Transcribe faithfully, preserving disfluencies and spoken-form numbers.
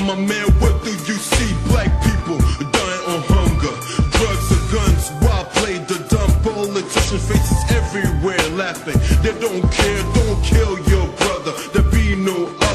my man, what do you see? Black people dying on hunger, drugs and guns, wild play, the dumb politician faces everywhere laughing. They don't care, don't kill your brother, there be no